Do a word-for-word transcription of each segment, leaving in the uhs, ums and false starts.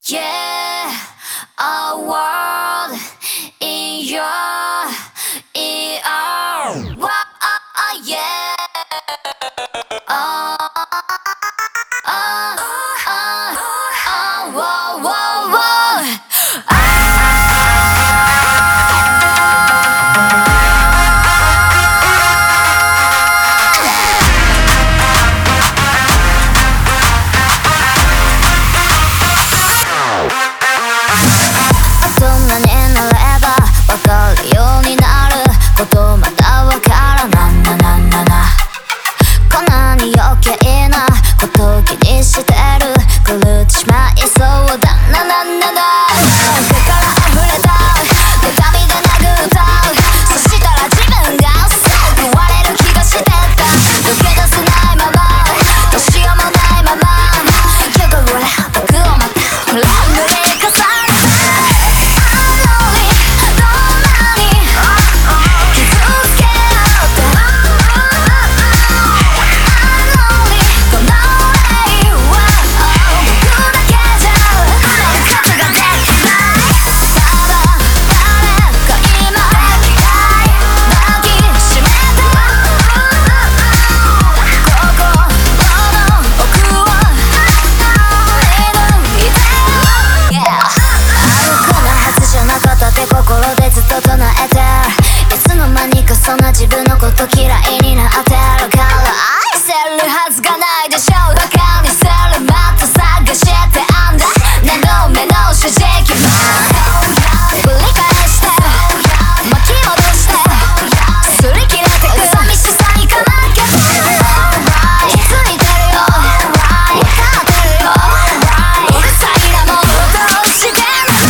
Yeah, a world in your ear. Wow, yeah. Oh, oh, oh, oh, whoa, whoa, whoa.そんな自分のこと嫌いになってるから愛せるはずがないでしょう。バカにするまた探してあんだ何度目の正直も繰り返して巻き戻して擦り切れてく寂しさにかまけて気づいてるよ分かってるようるさいなものと落ちてる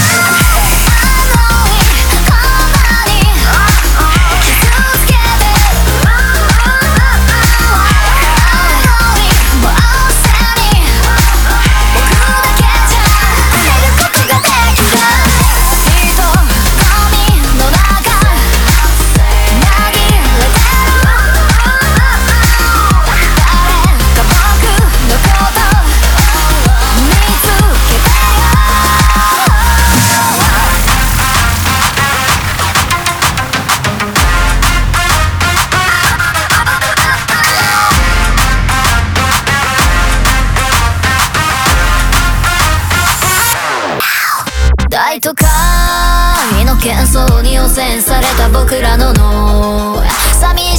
大都会の喧騒に汚染された僕らの脳寂